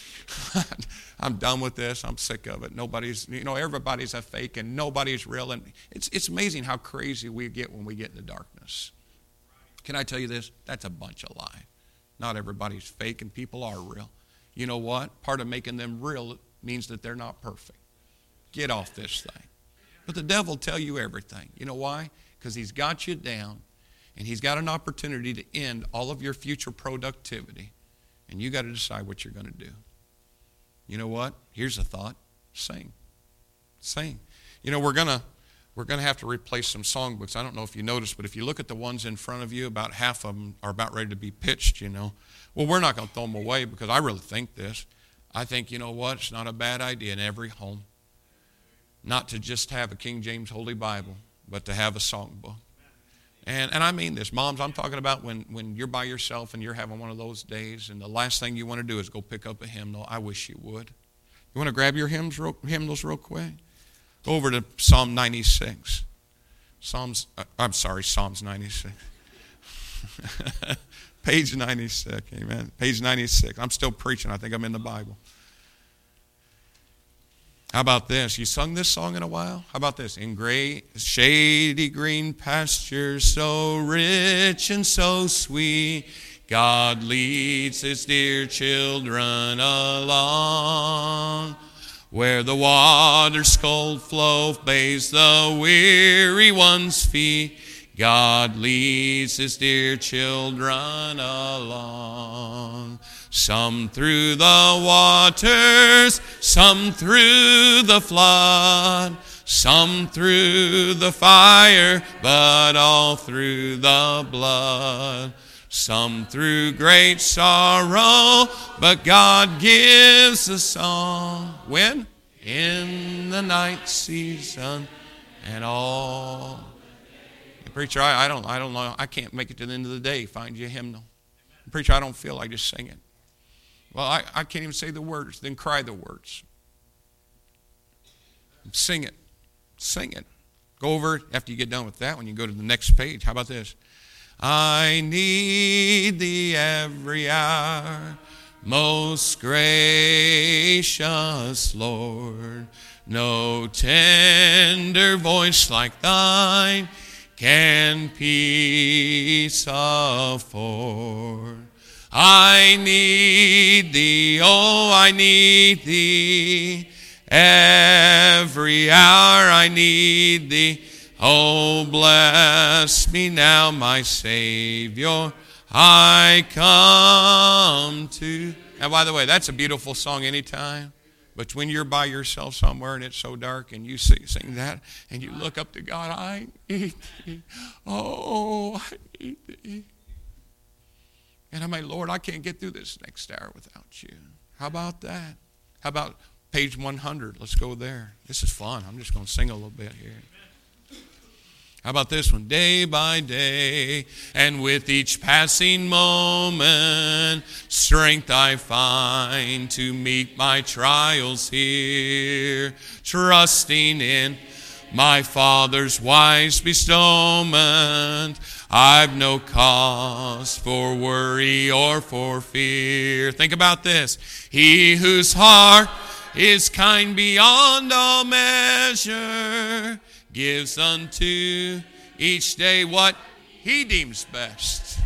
I'm done with this. I'm sick of it. Everybody's a fake and nobody's real. And it's amazing how crazy we get when we get into darkness. Can I tell you this? That's a bunch of lie. Not everybody's fake and people are real. You know what? Part of making them real means that they're not perfect. Get off this thing. But the devil will tell you everything. You know why? Because he's got you down and he's got an opportunity to end all of your future productivity. And you got to decide what you're going to do. You know what? Here's a thought. Sing. Sing. You know, we're going to have to replace some songbooks. I don't know if you noticed, but if you look at the ones in front of you, about half of them are about ready to be pitched, you know. Well, we're not going to throw them away because I really think this. I think, you know what? It's not a bad idea in every home not to just have a King James Holy Bible, but to have a songbook. And I mean this. Moms, I'm talking about when you're by yourself and you're having one of those days and the last thing you want to do is go pick up a hymnal. I wish you would. You want to grab your hymnals real quick? Go over to Psalm 96. Psalms 96. Page 96, amen. Page 96. I'm still preaching. I think I'm in the Bible. How about this? You sung this song in a while? How about this? In great shady green pastures, so rich and so sweet, God leads his dear children along. Where the water's cold flow bathes the weary one's feet, God leads his dear children along. Some through the waters, some through the flood, some through the fire, but all through the blood. Some through great sorrow, but God gives a song. When? In the night season and all. Preacher, I don't know. I can't make it to the end of the day. Find you a hymnal. Preacher, I don't feel like just sing it. Well, I can't even say the words. Then cry the words. Sing it. Sing it. Go over, after you get done with that one, you go to the next page. How about this? I need thee every hour, most gracious Lord. No tender voice like thine can peace afford. I need thee, oh, I need thee. Every hour I need thee. Oh, bless me now, my Savior. I come to. Now, by the way, that's a beautiful song anytime. But when you're by yourself somewhere and it's so dark and you sing that and you look up to God, I need thee. Oh, I need thee. And I'm like, Lord, I can't get through this next hour without you. How about that? How about page 100? Let's go there. This is fun. I'm just going to sing a little bit here. How about this one? Day by day, and with each passing moment, strength I find to meet my trials here, trusting in my Father's wise bestowment. I've no cause for worry or for fear. Think about this. He whose heart is kind beyond all measure, gives unto each day what he deems best.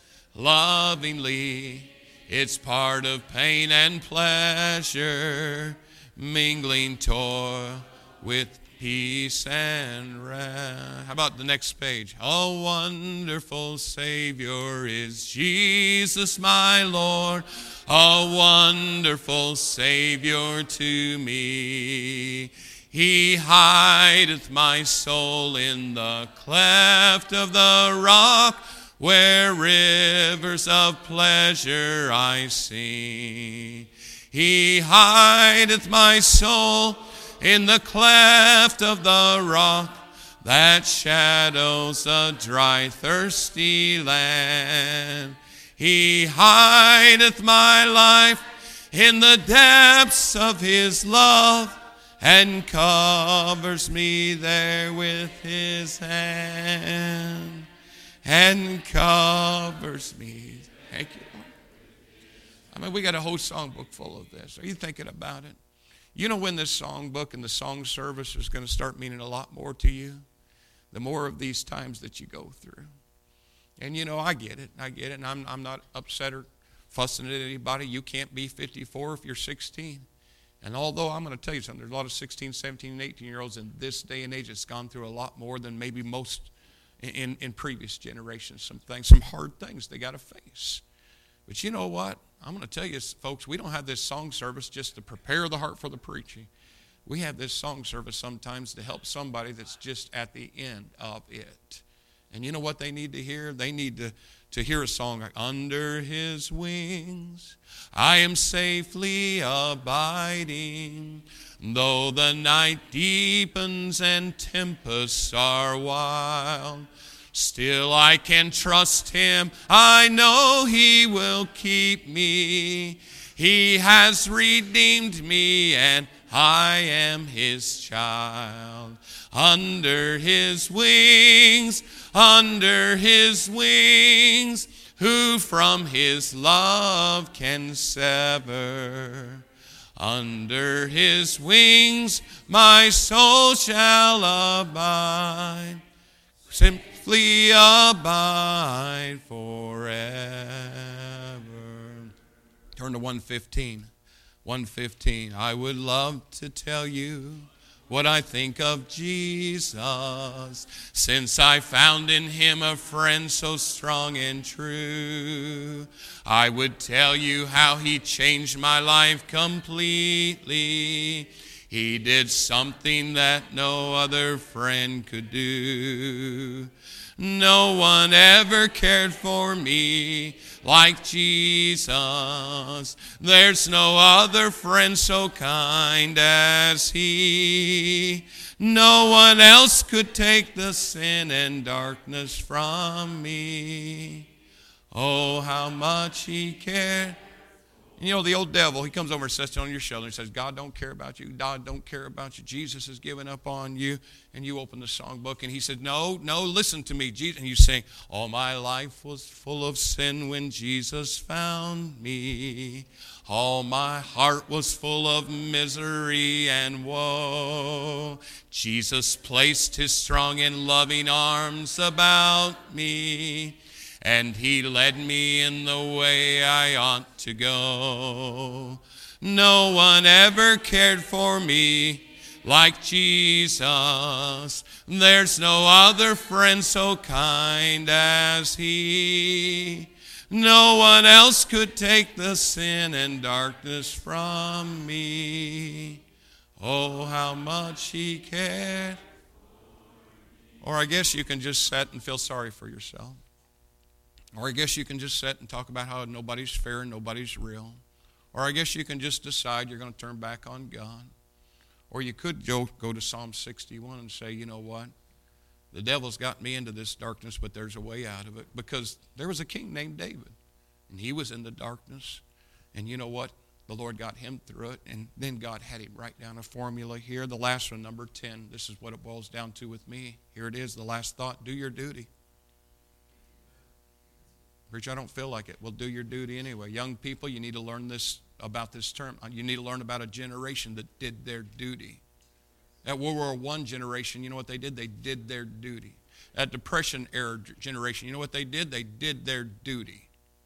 Lovingly, it's part of pain and pleasure, mingling toil with peace and rest. How about the next page? A wonderful Savior is Jesus my Lord, a wonderful Savior to me. He hideth my soul in the cleft of the rock, where rivers of pleasure I sing. He hideth my soul in the cleft of the rock, that shadows a dry, thirsty land. He hideth my life in the depths of his love, and covers me there with his hand. And covers me. Thank you, Lord. I mean, we got a whole songbook full of this. Are you thinking about it? You know when this songbook and the song service is going to start meaning a lot more to you? The more of these times that you go through. And you know, I get it, and I'm not upset or fussing at anybody. You can't be 54 if you're 16. And although I'm going to tell you something, there's a lot of 16, 17, and 18-year-olds in this day and age that's gone through a lot more than maybe most in previous generations. Some hard things they got to face. But you know what? I'm going to tell you, folks, we don't have this song service just to prepare the heart for the preaching. We have this song service sometimes to help somebody that's just at the end of it. And you know what they need to hear? They need to hear a song like, under his wings I am safely abiding, though the night deepens and tempests are wild. Still I can trust him, I know he will keep me. He has redeemed me and I am his child. Under his wings, who from his love can sever? Under his wings my soul shall abide, simply abide forever. Turn to 115. 115. I would love to tell you what I think of Jesus, since I found in him a friend so strong and true. I would tell you how he changed my life completely. He did something that no other friend could do. No one ever cared for me like Jesus. There's no other friend so kind as he. No one else could take the sin and darkness from me. Oh, how much he cared. You know, the old devil, he comes over and sits on your shoulder and says, God don't care about you. God don't care about you. Jesus has given up on you. And you open the songbook and he said, no, listen to me. Jesus. And you sing, all my life was full of sin when Jesus found me. All my heart was full of misery and woe. Jesus placed his strong and loving arms about me, and he led me in the way I ought to go. No one ever cared for me like Jesus. There's no other friend so kind as he. No one else could take the sin and darkness from me. Oh, how much he cared. Or I guess you can just sit and feel sorry for yourself. Or I guess you can just sit and talk about how nobody's fair and nobody's real. Or I guess you can just decide you're going to turn back on God. Or you could go to Psalm 61 and say, you know what? The devil's got me into this darkness, but there's a way out of it. Because there was a king named David, and he was in the darkness. And you know what? The Lord got him through it, and then God had him write down a formula here. The last one, number 10. This is what it boils down to with me. Here it is, the last thought. Do your duty. Preacher, I don't feel like it. Well, do your duty anyway. Young people, you need to learn this about this term. You need to learn about a generation that did their duty. That World War I generation, you know what they did? They did their duty. That Depression era generation, you know what they did? They did their duty.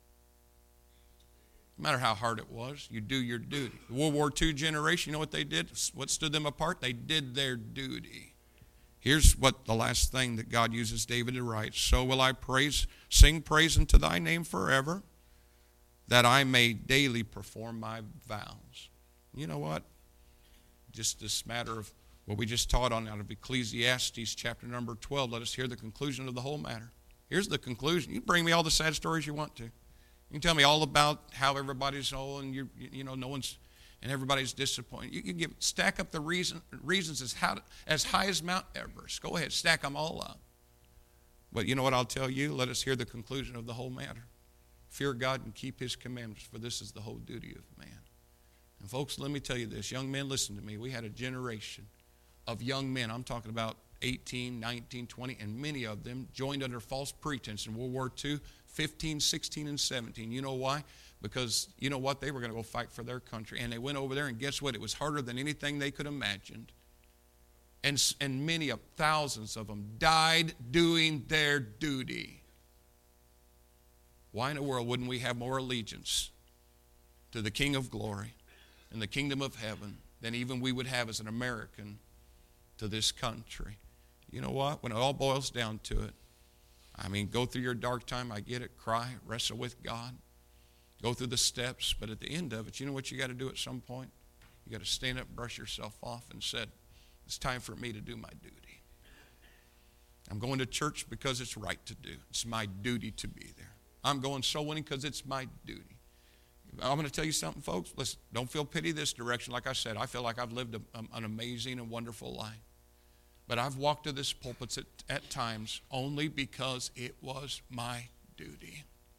No matter how hard it was, you do your duty. The World War II generation, you know what they did? What stood them apart? They did their duty. Here's what the last thing that God uses David to write. So will I sing praise unto thy name forever, that I may daily perform my vows. You know what? Just this matter of what we just taught on out of Ecclesiastes chapter number 12. Let us hear the conclusion of the whole matter. Here's the conclusion. You bring me all the sad stories you want to. You can tell me all about how everybody's and no one's and everybody's disappointed. You can stack up the reasons as high as Mount Everest. Go ahead, stack them all up. But you know what I'll tell you? Let us hear the conclusion of the whole matter. Fear God and keep His commandments, for this is the whole duty of man. And folks, let me tell you this. Young men, listen to me. We had a generation of young men. I'm talking about 18, 19, 20, and many of them joined under false pretense in World War II, 15, 16, and 17. You know why? Because you know what? They were going to go fight for their country. And they went over there, and guess what? It was harder than anything they could have imagined. And many of thousands of them died doing their duty. Why in the world wouldn't we have more allegiance to the King of Glory and the kingdom of heaven than even we would have as an American to this country? You know what? When it all boils down to it, I mean, go through your dark time, I get it, cry, wrestle with God, go through the steps, but at the end of it, you know what you got to do at some point? You got to stand up, brush yourself off, and said, it's time for me to do my duty. I'm going to church because it's right to do. It's my duty to be there. I'm going soul winning because it's my duty. I'm going to tell you something, folks. Listen, don't feel pity this direction. Like I said, I feel like I've lived an amazing and wonderful life. But I've walked to this pulpit at times only because it was my duty.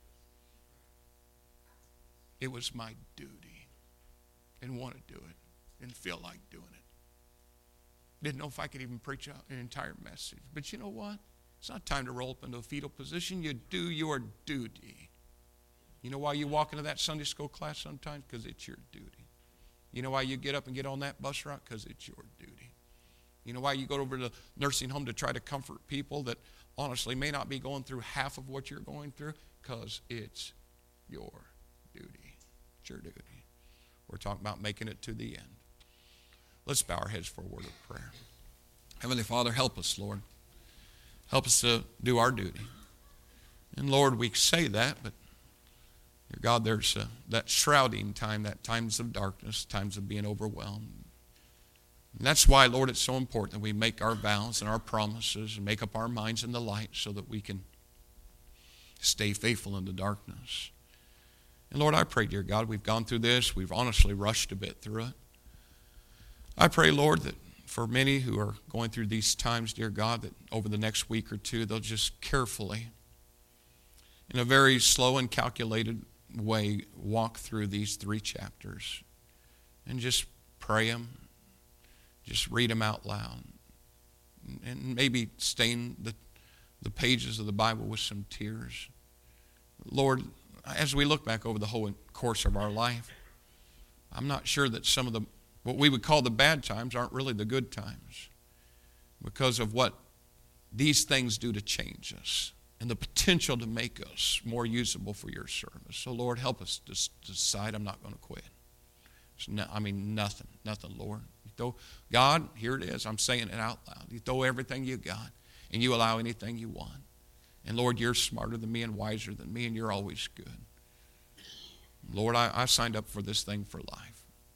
It was my duty. Didn't want to do it. Didn't feel like doing it. Didn't know if I could even preach an entire message. But you know what? It's not time to roll up into a fetal position. You do your duty. You know why you walk into that Sunday school class sometimes? Because it's your duty. You know why you get up and get on that bus route? Because it's your duty. You know why you go over to the nursing home to try to comfort people that honestly may not be going through half of what you're going through? Because it's your duty. It's your duty. We're talking about making it to the end. Let's bow our heads for a word of prayer. Heavenly Father, help us, Lord. Help us to do our duty. And Lord, we say that, but dear God, there's that shrouding time, that times of darkness, times of being overwhelmed. And that's why, Lord, it's so important that we make our vows and our promises and make up our minds in the light so that we can stay faithful in the darkness. And Lord, I pray, dear God, we've gone through this. We've honestly rushed a bit through it. I pray, Lord, that for many who are going through these times, dear God, that over the next week or two, they'll just carefully, in a very slow and calculated way, walk through these 3 chapters and just pray them, just read them out loud, and maybe stain the pages of the Bible with some tears. Lord, as we look back over the whole course of our life, I'm not sure that some of what we would call the bad times aren't really the good times because of what these things do to change us and the potential to make us more usable for your service. So, Lord, help us to decide I'm not going to quit. Nothing, Lord. God, here it is. I'm saying it out loud. You throw everything you got and you allow anything you want. And, Lord, you're smarter than me and wiser than me, and you're always good. Lord, I signed up for this thing for life.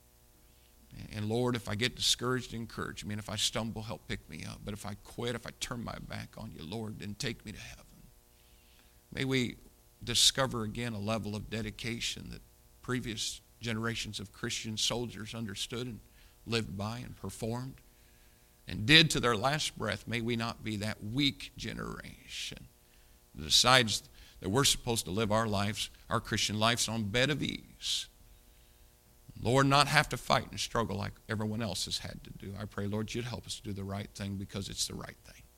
And Lord, if I get discouraged, encourage me. And if I stumble, help pick me up. But if I quit, if I turn my back on you, Lord, then take me to heaven. May we discover again a level of dedication that previous generations of Christian soldiers understood and lived by and performed and did to their last breath. May we not be that weak generation that decides that we're supposed to live our lives, our Christian lives, on bed of ease. Lord, not have to fight and struggle like everyone else has had to do. I pray, Lord, you'd help us to do the right thing because it's the right thing.